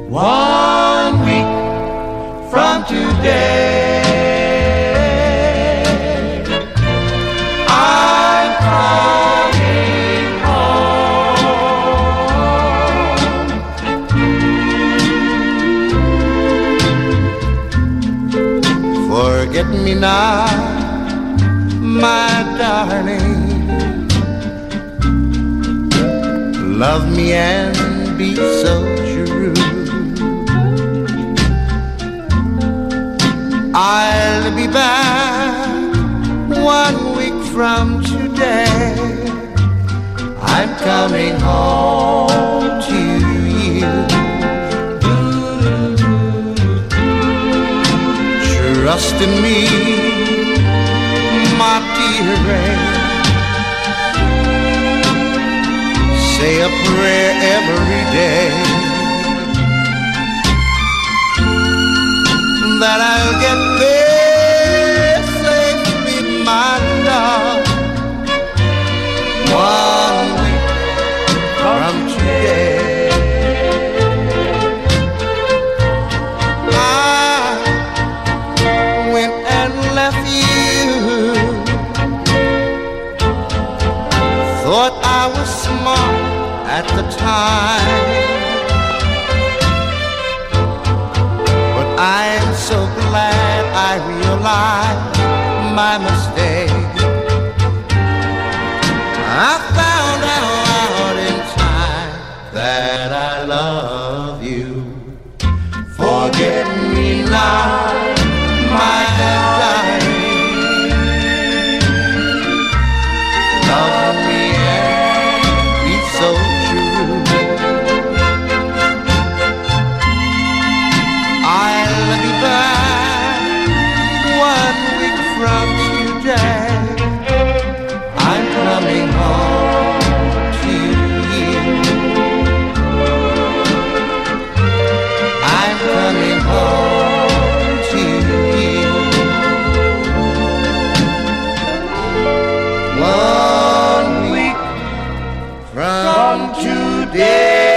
1 week from today, I'm coming home. Forget me not, my darling. Love me and be so true. I'll be back 1 week from today. I'm coming home to you. Trust in me, my dear. Say a prayer every day that I'll get there safely, my love. 1 week from today, I went and left you. Thought I was smart at the time, but I'm so glad I realized my mistake. I found out in time that I love you. Forget me not, my darling. Love me and be so true. I'll be back 1 week from today. I'm coming home to you. I'm coming home to you. 1 week from today.